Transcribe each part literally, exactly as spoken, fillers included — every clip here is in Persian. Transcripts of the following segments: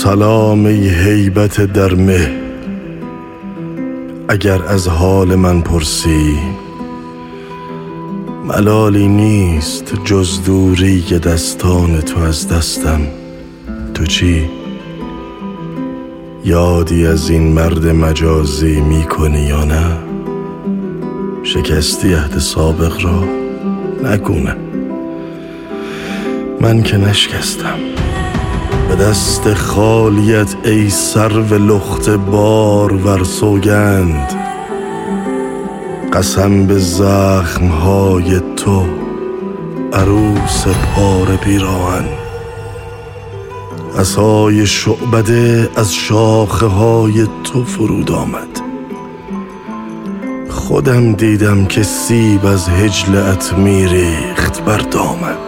سلام ای هیبت در مه، اگر از حال من پرسی ملالی نیست جز دوری دستان تو از دستم. تو چی؟ یادی از این مرد مجازی میکنی یا نه؟ شکستی عهد سابق را؟ نگونه من که نشکستم. به دست خالیت ای سرو لخت بار ور سوگند، قسم به زخمهای تو عروس پاره پیراهن. عصای شعبده از شاخه های تو فرود آمد، خودم دیدم که سیب از هجلت میریخت بر دامن.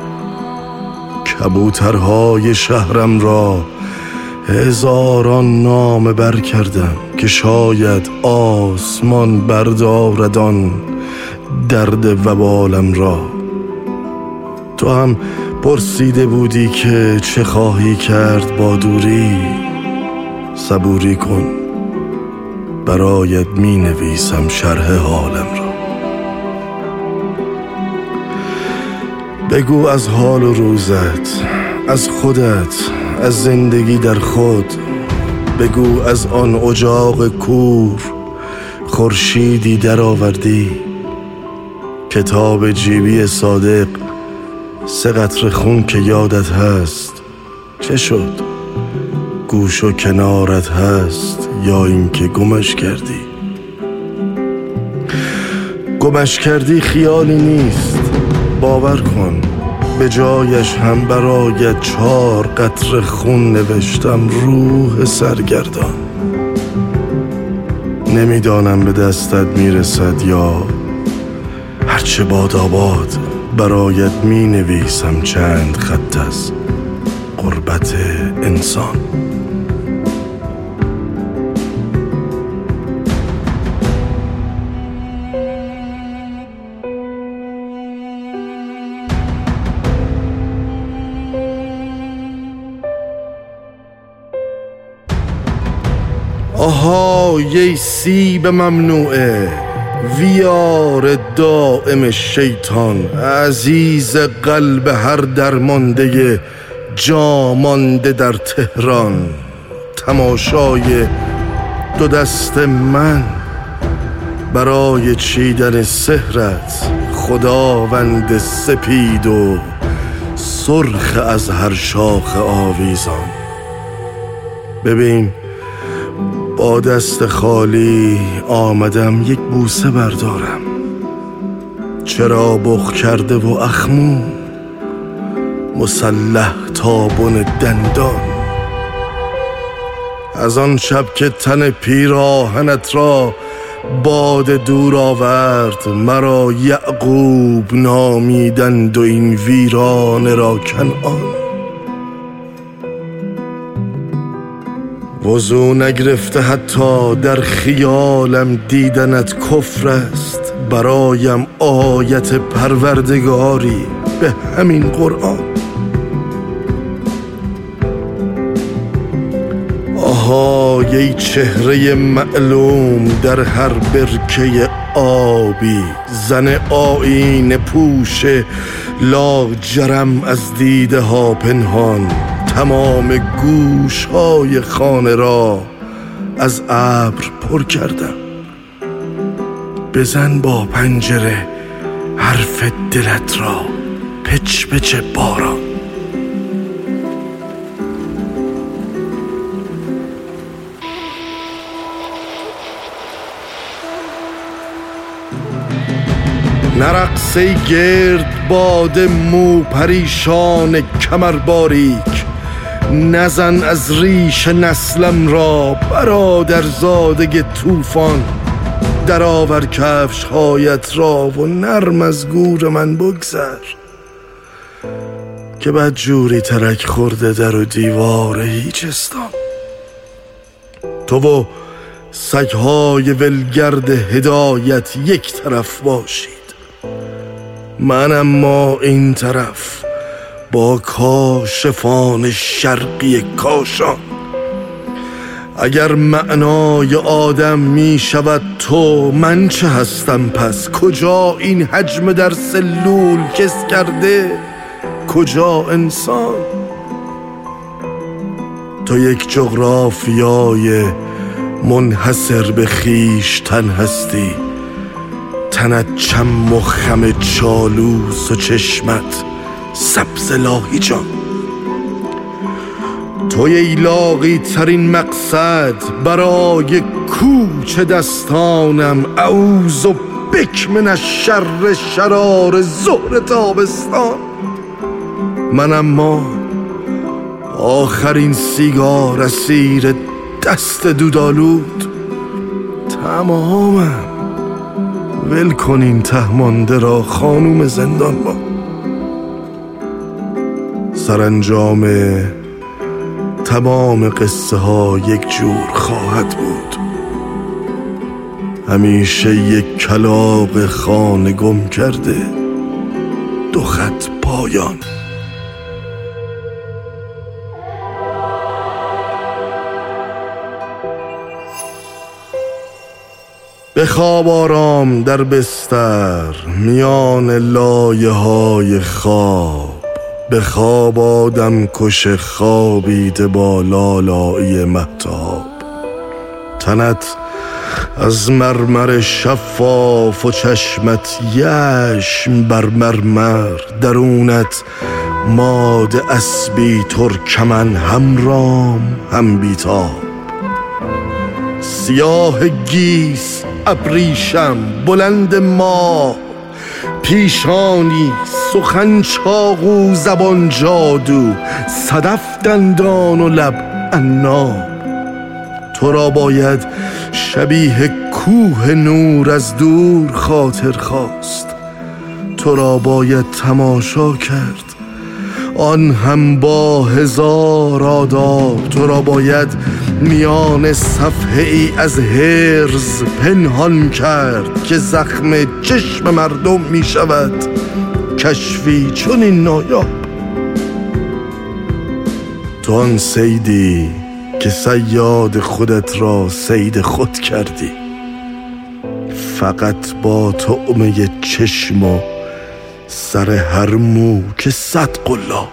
کبوترهای شهرم را هزاران نامه بر کردم که شاید آسمان بردارد آن درد وبالم را. تو هم پرسیده بودی که چه خواهی کرد با دوری. صبوری کن، برایت می نویسم شرح حالم را. بگو از حال و روزت، از خودت، از زندگی در خود. بگو از آن اجاق کور خورشیدی در آوردی. کتاب جیبی صادق، سه قطره خون که یادت هست. چه شد؟ گوش و کنارت هست یا اینکه گمش کردی؟ گمش کردی خیالی نیست، باور کن. به جایش هم برایت چهار قطره خون نوشتم روح سرگردان. نمیدانم به دستت میرسد یا هرچه باد آباد. برایت می نویسم چند خط از غربت انسان. آها یه سیب ممنوعه، ویار دائم شیطان، عزیز قلب هر درمانده جامانده در تهران. تماشای دو دست من برای چیدن سحرت، خداوند سپید و سرخ از هر شاخ آویزان. ببین با دست خالی آمدم یک بوسه بردارم. چرا بخ کرده و اخمو مسلح تابون دندان. از آن شب که تن پیراهنت را باد دور آورد، مرا یعقوب نامیدند و این ویرانه را کنعان. وضو نگرفته حتی در خیالم دیدنت کفر است. برایم آیت پروردگاری به همین قرآن. آها یه چهره معلوم در هر برکه آبی، زن آیین پوش لاجرم از دیده ها پنهان. تمام گوش های خانه را از ابر پر کردم. بزن با پنجره حرف دلت را، پچ پچ باران. نرقصی گرد باد مو پریشان کمر باریک. نزن از ریش نسلم را برادر زاده طوفان. در آور کفش هایت را و نرم از گور من بگذر، که بد جوری ترک خورده در و دیوار هیچستان. تو و سگهای ولگرد هدایت یک طرف باشید، من اما این طرف با کاشفان شرقی کاشان. اگر معنای آدم می شود تو، من چه هستم پس؟ کجا این حجم در سلول کس کرده؟ کجا انسان؟ تو یک جغرافیای منحصر به خویشتن هستی، تنت چم و خم چالوس و چشمت سبز لاهیجان. توی ایلاقی ترین مقصد برای کوچ دستانم، اعوذ بک من الشر شرار ظهر تابستان. من اما آخرین سیگار اسیر دست دودالود، تمامم. ول کن این تهمانده را خانوم زندان با. سرانجام تمام قصه ها یک جور خواهد بود، همیشه یک کلاغ خانه گم کرده، دو خط پایان. بخواب آرام در بستر میان لایه های خواب، بخواب آدم کش خوابیده با لالایی مهتاب. تنت از مرمر شفاف و چشمت یشم بر مرمر، درونت ماد اسبی ترکمن، هم رام هم بیتاب. سیاه گیس ابریشم بلند ما، پیشانی سخن چاقو زبان جادو، صدف دندان و لب عناب. تو را باید شبیه کوه نور از دور خاطر خواست، تو را باید تماشا کرد آن هم با هزار آداب. تو را باید میان صفحه ای از هرز پنهان کرد که زخم چشم مردم می شود کشفی چون این نایاب. تو آن صیدی که صیاد خودت را صید خود کردی، فقط با طعمه چشم و سر هر مو که صد قلاب.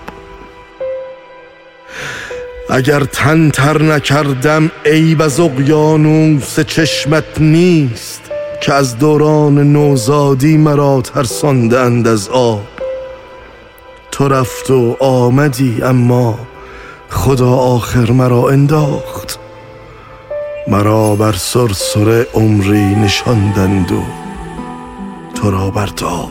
اگر تن تر نکردم عیب از اقیانوس چشمت نیست، که از دوران نوزادی مرا ترساندند از آب. تو رفت و آمدی اما خدا آخر مرا انداخت، مرا بر سرسر عمری نشاندند و تو را بر تاب.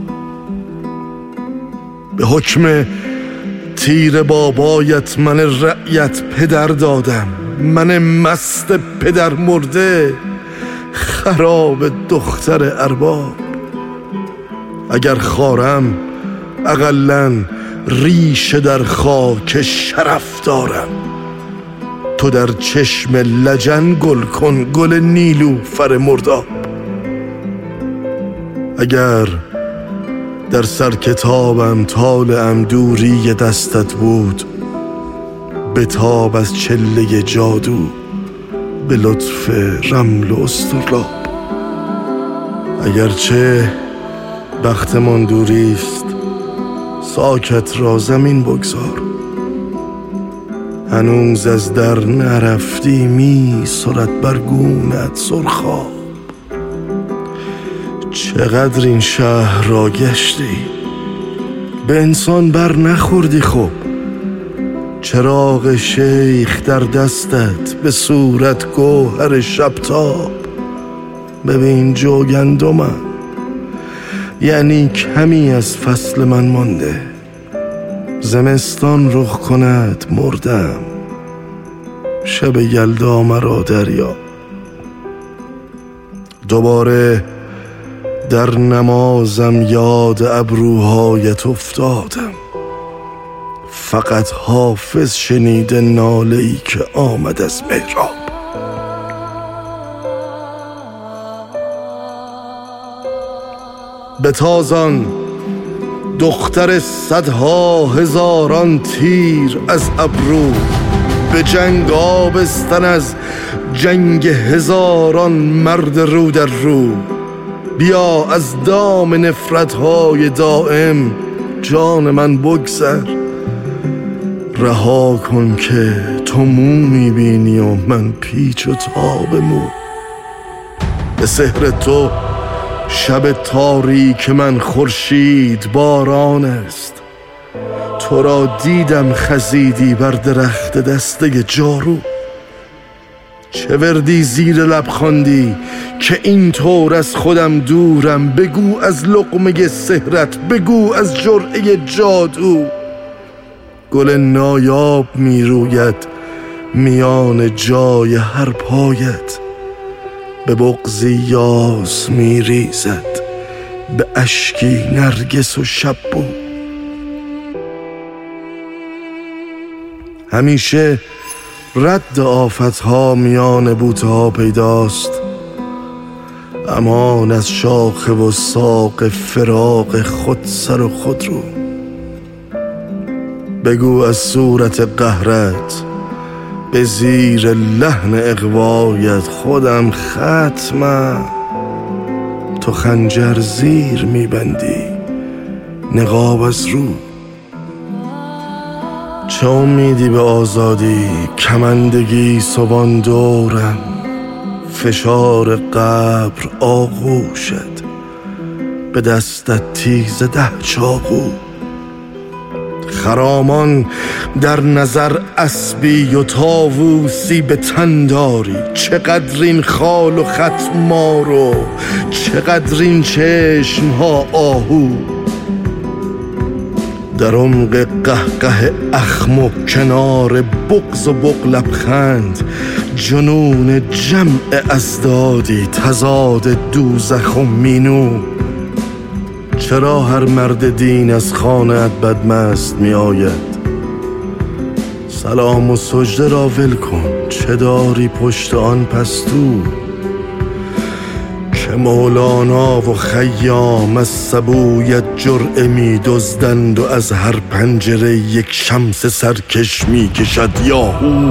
به حکم تیر بابایت من رعیت پدر دادم، من مست پدر مرده خراب دختر ارباب. اگر خارم اقلاً ریشه در خاک شرف دارم، تو در چشم لجن گل کن گل نیلوفر مرداب. اگر در سر کتابم طالعم دوری دستت بود، به تاب از چله جادو به لطف رمل و استرلاب. اگرچه بختمان دوریست ساکت را زمین بگذار، هنوز از در نرفتی می سرد برگونت سرخاب. چقدر این شهر را گشتی به انسان بر نخوردی؟ خب چراغ شیخ در دستت به صورت گوهر شبتاب. ببین جوگندمم، یعنی کمی از فصل من مانده، زمستان رخ کند مردم، شب یلدا مرا دریا. دوباره در نمازم یاد ابروهایت افتادم، فقط حافظ شنیده ناله‌ای که آمد از محراب. به تازان دختر صدها هزاران تیر از ابرو، به جنگ آبستن از جنگ هزاران مرد رو در رو. بیا از دام نفرت‌های دائم جان من بگذر، رها کن که تو مو میبینی و من پیچ و تاب مو. به سحر تو شب تاریک من خورشید باران است، تو را دیدم خزیدی بر درخت دسته جارو. چه وردی زیر لب خواندی که این طور از خودم دورم؟ بگو از لقمه سحرت، بگو از جرعه جادو. گل نایاب می روید میان جای هر پایت، به بغضی یاس می ریزد به اشکی نرگس و شبو. همیشه رد آفتها میان بوتها پیداست، امان از شاخه و ساق فراق خود سر و خود رو. بگو از صورت قهرت به زیر لحن اغوایت خودم ختمم. تو خنجر زیر میبندی نقاب از رو. چه امیدی به آزادی کمندگی سبان دورم، فشار قبر آغوشت به دستت تیز ده چاقو. خرامان در نظر اسبی و طاووسی به تن داری، چقدر این خال و خط مارو، چقدر این چشم ها آهو. در عمق قهقه اخم و کنار بغض و بغل لبخند، جنون جمع ازدادی تضاد دوزخ و مینو. چرا هر مرد دین از خانه‌ات بدمست می آید؟ سلام و سجده را ول کن، چه داری پشت آن پستو؟ که مولانا و خیام از سبویت جرعه می دزدند و از هر پنجره یک شمس سرکش می کشد یاهو.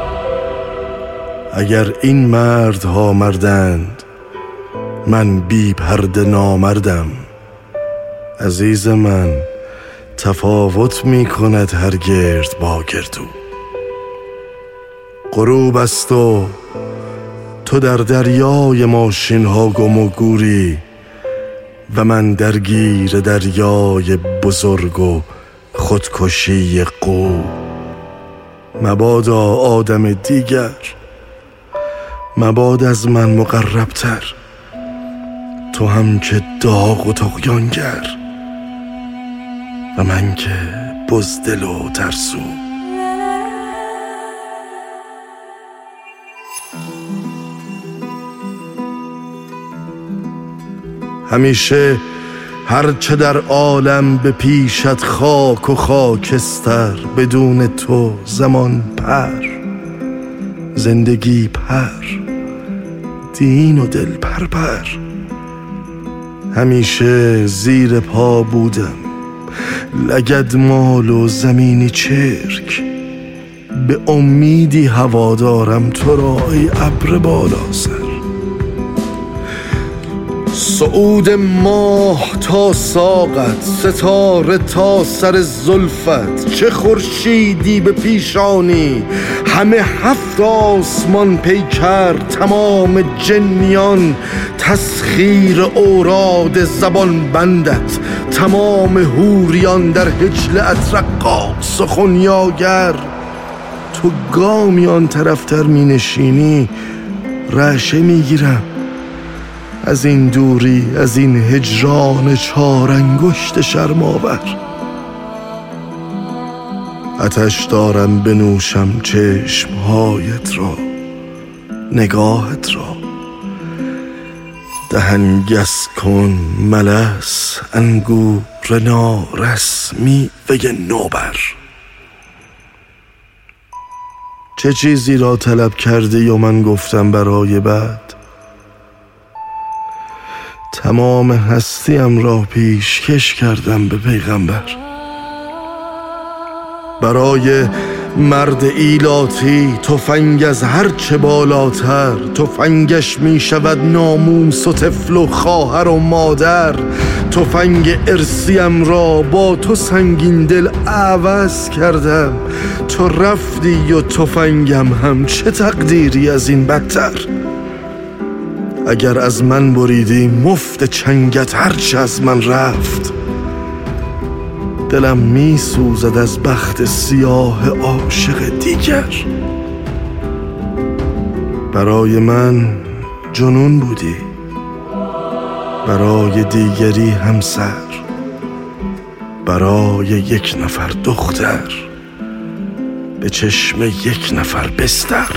اگر این مردها مردند من بی پرده نامردم. عزیز من تفاوت می کند هر گرد با گردو. غروب است و تو در دریای ماشین ها گم و گوری و من درگیر دریای بزرگ و خودکشی قو. مبادا آدم دیگر، مباد از من مقربتر، تو هم که داغ و طغیانگر و من که بزدل و ترسو. همیشه هرچه در عالم به پیشت خاک و خاکستر، بدون تو زمان پر، زندگی پر، دین و دل پر پر. همیشه زیر پا بودم لگد مال و زمینی چرک، به امیدی هوادارم تو را ای ابر بالا سر. صعود ماه تا ساقت، ستاره تا سر زلفت، چه خورشیدی به پیشانی، همه هفت آسمان پیکر، تمام جنیان تسخیر اوراد زبان بندت، تمام حوریان در هجلت رقاص و خنیاگر. تو گامی آن طرفتر می نشینی رعشه می گیرم از این دوری، از این هجران چار انگشت شرم‌آور. آتش دارم بنوشم چشمهایت را، نگاهت را. دهن گس کن ملس انگور نارس میوه نوبر. چه چیزی را طلب کردی و من گفتم برای بعد؟ تمام هستیم را پیشکش کردم به پیغمبر. برای مرد ایلاتی تفنگ از هر چه بالاتر، تفنگش می شود ناموس و طفل و خواهر و مادر. تفنگ ارسیم را با تو سنگین دل عوض کردم، تو رفتی و تفنگم هم چه تقدیری از این بدتر. اگر از من بریدی مفت چنگت هرچه از من رفت، دلم می سوزد از بخت سیاه عاشق دیگر. برای من جنون بودی، برای دیگری همسر، برای یک نفر دختر، به چشم یک نفر بستر.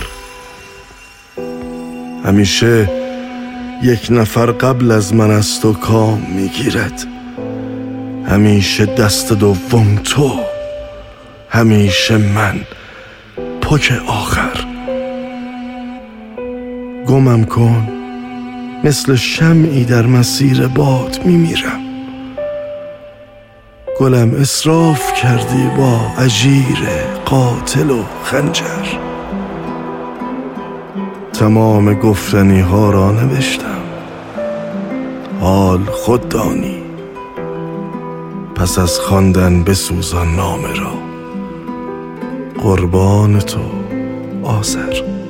همیشه یک نفر قبل از من از تو کام میگیرد، همیشه دست دوم تو، همیشه من پک آخر. گمم کن، مثل شمعی در مسیر باد میمیرم. گلم اسراف کردی با اژیر قاتل و خنجر. تمام گفتنی ها را نوشتم، حال خود دانی. پس از خواندن بسوزان نامه را، قربان تو آذر.